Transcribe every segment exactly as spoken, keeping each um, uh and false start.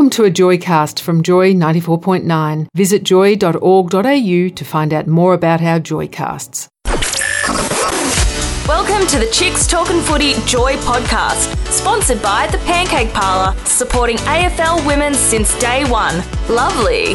Welcome to a Joycast from Joy ninety-four point nine. Visit joy dot org dot a u to find out more about our Joycasts. Welcome to the Chicks Talkin' Footy Joy podcast, sponsored by The Pancake Parlour, supporting A F L women since day one. Lovely.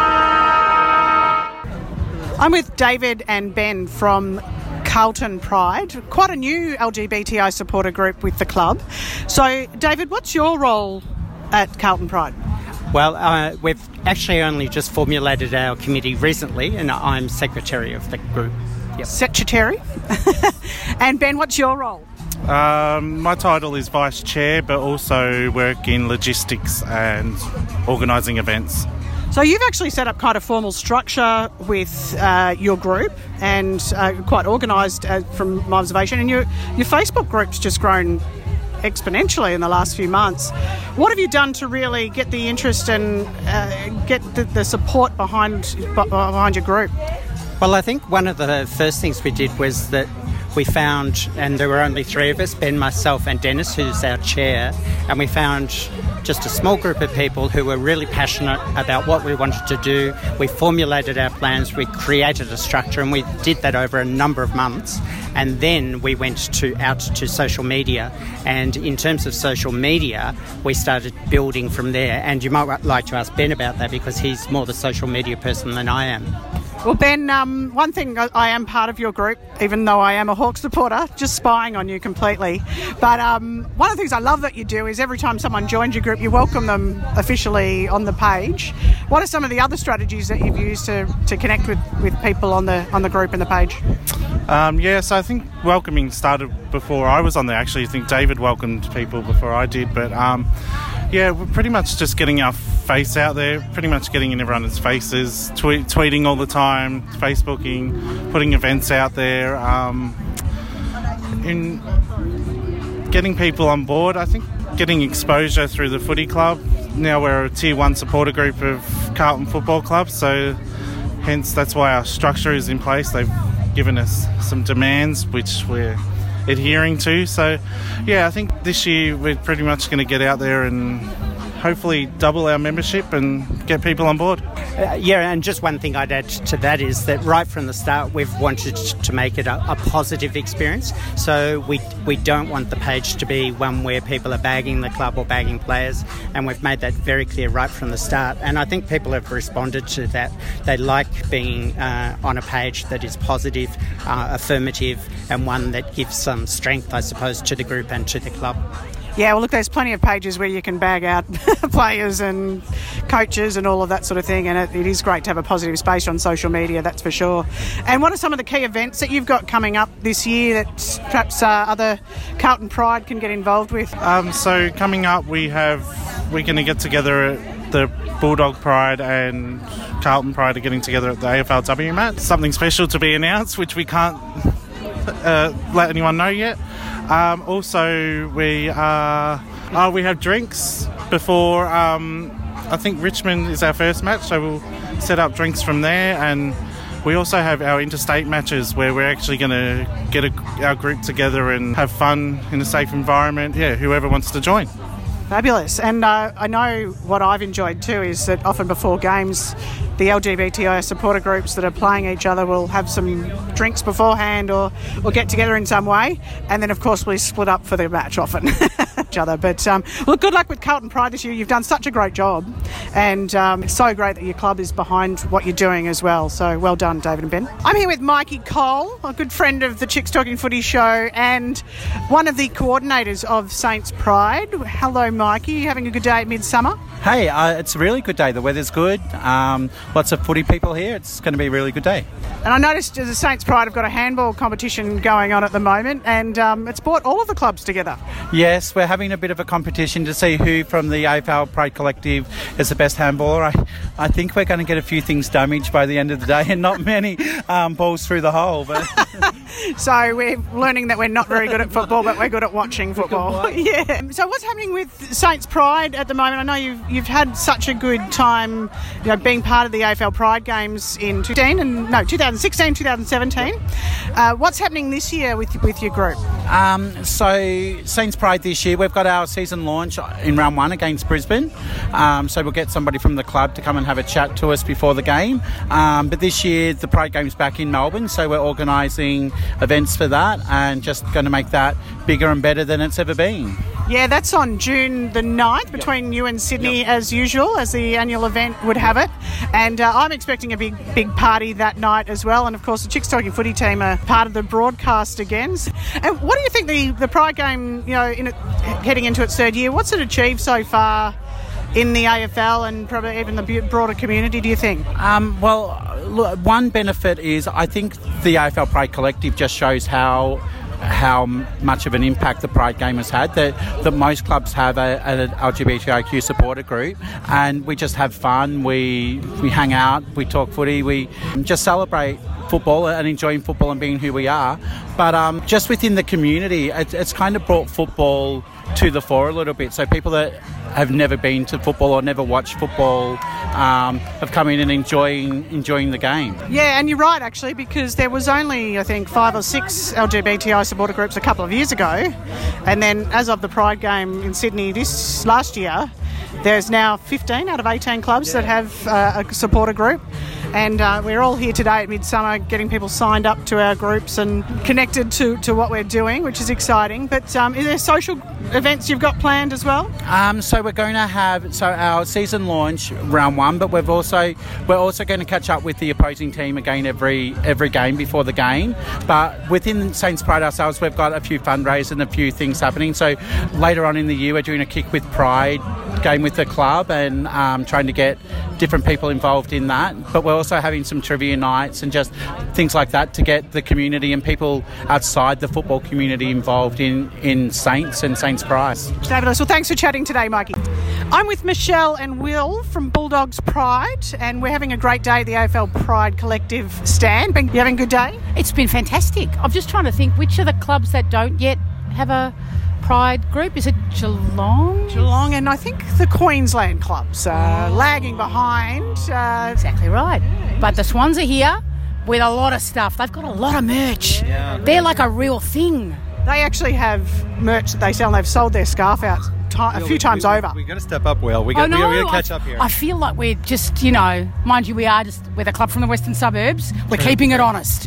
I'm with David and Ben from Carlton Pride, quite a new L G B T I supporter group with the club. So, David, what's your role at Carlton Pride? Well, uh, we've actually only just formulated our committee recently, and I'm secretary of the group. Yep. Secretary. And Ben, what's your role? Um, my title is Vice Chair, but also work in logistics and organising events. So you've actually set up quite a formal structure with uh, your group and uh, quite organised uh, from my observation, and your, your Facebook group's just grown exponentially in the last few months. What have you done to really get the interest and uh, get the, the support behind behind your group? Well, I think one of the first things we did was that we found, and there were only three of us, Ben, myself and Dennis, who's our chair, and we found just a small group of people who were really passionate about what we wanted to do. We formulated our plans, we created a structure, and we did that over a number of months. And then we went to out to social media, and in terms of social media, we started building from there. And you might like to ask Ben about that, because he's more the social media person than I am. Well, Ben, um, one thing, I am part of your group, even though I am a Hawks supporter, just spying on you completely. But um, one of the things I love that you do is every time someone joins your group, you welcome them officially on the page. What are some of the other strategies that you've used to, to connect with, with people on the on the group and the page? Um, yeah, so I think welcoming started before I was on there. Actually, I think David welcomed people before I did. But um, yeah, we're pretty much just getting our face out there, pretty much getting in everyone's faces, tweet, tweeting all the time, Facebooking, putting events out there, um, in getting people on board. I think getting exposure through the footy club. Now we're a tier one supporter group of Carlton Football Club, so hence that's why our structure is in place. They've given us some demands which we're adhering to. So yeah, I think this year we're pretty much going to get out there and hopefully double our membership and get people on board. Uh, yeah, and just one thing I'd add to that is that right from the start we've wanted to make it a, a positive experience. So we we don't want the page to be one where people are bagging the club or bagging players, and we've made that very clear right from the start. And I think people have responded to that. They like being uh, on a page that is positive, uh, affirmative, and one that gives some strength, I suppose, to the group and to the club. Yeah, well, look, there's plenty of pages where you can bag out players and coaches and all of that sort of thing, and it, it is great to have a positive space on social media, that's for sure. And what are some of the key events that you've got coming up this year that perhaps uh, other Carlton Pride can get involved with? Um, so coming up, we have we're going to get together at the Bulldog Pride, and Carlton Pride are getting together at the A F L W mat. Something special to be announced, which we can't uh, let anyone know yet. Um, also, we uh, oh, we have drinks before. Um, I think Richmond is our first match, so we'll set up drinks from there. And we also have our interstate matches where we're actually going to get a, our group together and have fun in a safe environment. Yeah, whoever wants to join. Fabulous. And uh, I know what I've enjoyed too is that often before games, the L G B T I supporter groups that are playing each other will have some drinks beforehand or, or get together in some way. And then, of course, we split up for the match often. each other. But, um, well, good luck with Carlton Pride this year. You've done such a great job. And um, it's so great that your club is behind what you're doing as well. So well done, David and Ben. I'm here with Mikey Cole, a good friend of the Chicks Talking Footy show and one of the coordinators of Saints Pride. Hello, Mikey. You having a good day at Midsummer? Hey, uh, it's a really good day. The weather's good. Um, lots of footy people here. It's going to be a really good day. And I noticed the Saints Pride have got a handball competition going on at the moment, and um, it's brought all of the clubs together. Yes, we're having a bit of a competition to see who from the A F L Pride Collective is the best handballer. I, I think we're going to get a few things damaged by the end of the day and not many um, balls through the hole. But So we're learning that we're not very good at football, but we're good at watching football. Yeah. So what's happening with Saints Pride at the moment? I know you've you've had such a good time, you know, being part of the A F L Pride Games in fifteen and no twenty sixteen, twenty seventeen. Uh, what's happening this year with with your group? Um, so Saints Pride this year, we've got our season launch in round one against Brisbane. Um, so we'll get somebody from the club to come and have a chat to us before the game. Um, but this year the Pride Game's back in Melbourne, so we're organising events for that and just going to make that bigger and better than it's ever been. Yeah, that's on June the ninth between yep. you and Sydney, yep. as usual, as the annual event would have it. And uh, I'm expecting a big, big party that night as well. And, of course, the Chicks Talking Footy team are part of the broadcast again. And what do you think the, the Pride Game, you know, in it, heading into its third year, what's it achieved so far in the A F L and probably even the broader community, do you think? Um, well, look, one benefit is I think the A F L Pride Collective just shows how how much of an impact the Pride Game has had, that, that most clubs have an L G B T I Q supporter group, and we just have fun, we we hang out, we talk footy, we just celebrate football and enjoying football and being who we are. But um, just within the community, it, it's kind of brought football to the fore a little bit. So people that have never been to football or never watched football um, have come in and enjoying enjoying the game. Yeah, and you're right, actually, because there was only, I think, five or six L G B T I supporter groups a couple of years ago. And then as of the Pride Game in Sydney this last year, there's now fifteen out of eighteen clubs yeah. that have uh, a supporter group. And uh, we're all here today at Midsummer getting people signed up to our groups and connected to, to what we're doing, which is exciting. But um, is there social events you've got planned as well? Um, so we're going to have so our season launch round one, but we've also we're also going to catch up with the opposing team again every every game before the game. But within Saints Pride ourselves, we've got a few fundraisers and a few things happening. So later on in the year, we're doing a Kick with Pride game with the club and um, trying to get different people involved in that. But we're also having some trivia nights and just things like that to get the community and people outside the football community involved in, in Saints and Saints Pride. Fabulous. Well, thanks for chatting today, Mikey. I'm with Michelle and Will from Bulldogs Pride, and we're having a great day at the A F L Pride Collective stand. You having a good day? It's been fantastic. I'm just trying to think which are the clubs that don't yet have a Pride group. Is it Geelong? Geelong, and I think the Queensland clubs are lagging behind. Uh, exactly right. But the Swans are here with a lot of stuff. They've got a lot of merch. Yeah. They're like a real thing. They actually have merch that they sell, and they've sold their scarf out t- a few we, times we, over. We've got to step up, Will. We got, oh, no, we got to catch I, up here. I feel like we're just, you know, mind you, we are just, we're the club from the western suburbs. We're True. keeping it honest.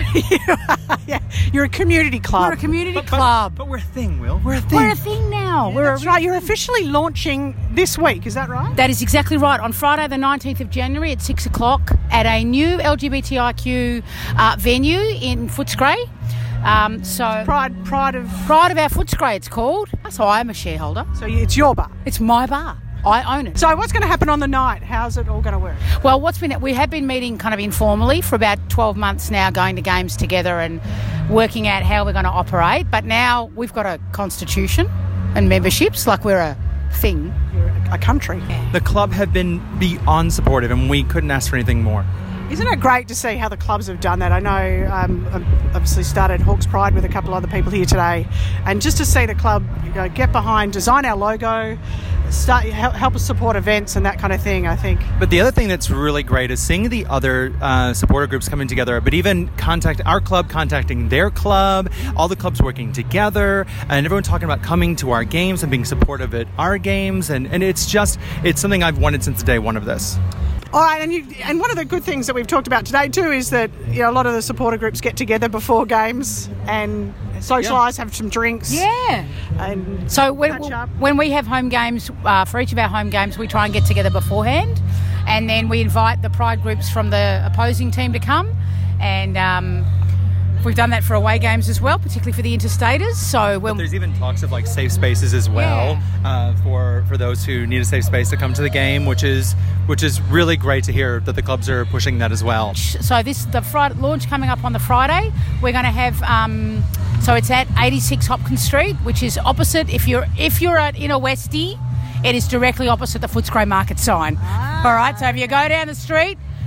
Yeah, you're a community club. We're a community but, club. But, but we're a thing, Will. We're a thing. We're a thing now. Yeah, we're that's a, right. You're officially launching this week, is that right? That is exactly right. On Friday the nineteenth of January at six o'clock at a new L G B T I Q uh, venue in Footscray. Um, so Pride, Pride of... Pride of our Footscray, it's called. So I am a shareholder. So it's your bar? It's my bar. I own it. So what's going to happen on the night? How's it all going to work? Well, what's been we have been meeting kind of informally for about twelve months now, going to games together and working out how we're going to operate. But now we've got a constitution and memberships, like we're a thing. You're a country. The club have been beyond supportive, and we couldn't ask for anything more. Isn't it great to see how the clubs have done that? I know um, obviously started Hawke's Pride with a couple of other people here today, and just to see the club, you know, get behind, design our logo, start help us support events and that kind of thing, I think. But the other thing that's really great is seeing the other uh, supporter groups coming together, but even contact our club contacting their club, all the clubs working together, and everyone talking about coming to our games and being supportive at our games, and, and it's just, it's something I've wanted since day one of this. All right, and you, and one of the good things that we've talked about today too is that, you know, a lot of the supporter groups get together before games and socialise, yeah. have some drinks. Yeah. And so when, when we have home games, uh, for each of our home games, we try and get together beforehand, and then we invite the Pride groups from the opposing team to come, and um, we've done that for away games as well, particularly for the interstaters. So when but there's even talks of like safe spaces as well, yeah. uh, for for those who need a safe space to come to the game, which is which is really great to hear that the clubs are pushing that as well. So this the Friday launch coming up on the Friday. We're going to have um, so it's at eighty-six Hopkins Street, which is opposite. If you're if you're at Inner Westie, it is directly opposite the Footscray Market sign. Ah. All right. So if you go down the street,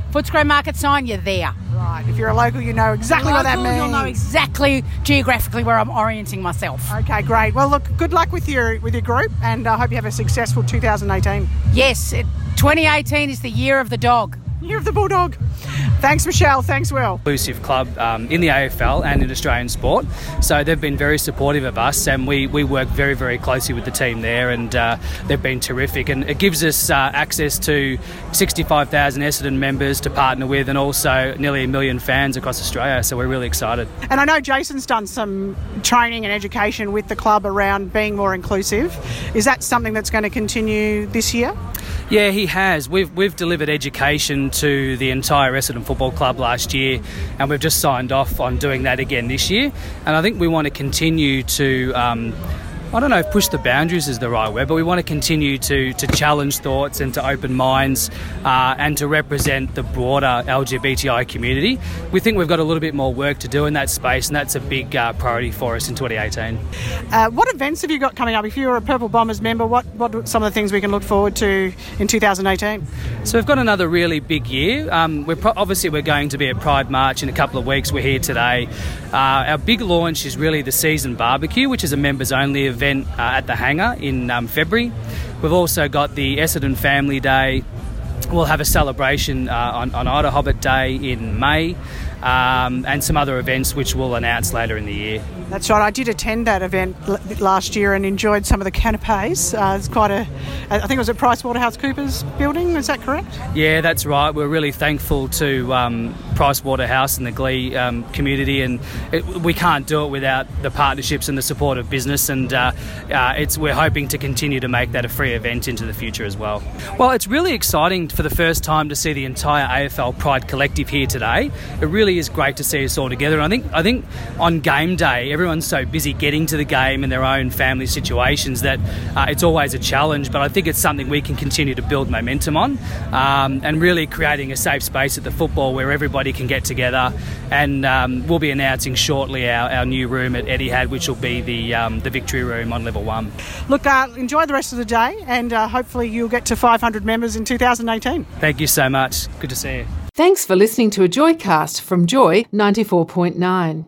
Footscray Market sign, you're there. Right. If you're a local, you know exactly Local, what that means. You'll know exactly geographically where I'm orienting myself. Okay, great. Well, look, good luck with your with your group, and I hope you have a successful two thousand eighteen. Yes, it, twenty eighteen is the year of the dog. Year of the Bulldog. Thanks, Michelle. Thanks, Will. Inclusive club um, in the A F L and in Australian sport. So they've been very supportive of us, and we, we work very, very closely with the team there, and uh, they've been terrific. And it gives us uh, access to sixty-five thousand Essendon members to partner with, and also nearly a million fans across Australia. So we're really excited. And I know Jason's done some training and education with the club around being more inclusive. Is that something that's going to continue this year? Yeah, he has. We've we've delivered education to the entire Essendon Football Club last year, and we've just signed off on doing that again this year. And I think we want to continue to, um, I don't know if push the boundaries is the right word, but we want to continue to, to challenge thoughts and to open minds uh, and to represent the broader L G B T I community. We think we've got a little bit more work to do in that space, and that's a big uh, priority for us in twenty eighteen. Uh, what events have you got coming up? If you're a Purple Bombers member, what, what are some of the things we can look forward to in two thousand eighteen? So we've got another really big year. Um, we're pro- obviously we're going to be at Pride March in a couple of weeks. We're here today. Uh, our big launch is really the Season Barbecue, which is a members-only event uh, at the Hangar in um, February. We've also got the Essendon Family Day. We'll have a celebration uh, on, on Ida Hobbit Day in May, um, and some other events which we'll announce later in the year. That's right. I did attend that event l- last year and enjoyed some of the canapes. Uh, it's quite a, I think it was at PricewaterhouseCoopers building. Is that correct? Yeah, that's right. We're really thankful to um, Pricewaterhouse and the Glee um, community, and it, we can't do it without the partnerships and the support of business. And uh, uh, it's we're hoping to continue to make that a free event into the future as well. Well, it's really exciting for the first time to see the entire A F L Pride Collective here today. It really is great to see us all together. And I think I think on game day, everyone's so busy getting to the game in their own family situations that uh, it's always a challenge, but I think it's something we can continue to build momentum on, um, and really creating a safe space at the football where everybody can get together. And um, we'll be announcing shortly our, our new room at Etihad, which will be the um, the Victory Room on level one. Look, uh, enjoy the rest of the day, and uh, hopefully you'll get to five hundred members in two thousand eighteen. Thank you so much. Good to see you. Thanks for listening to a Joycast from Joy ninety-four point nine.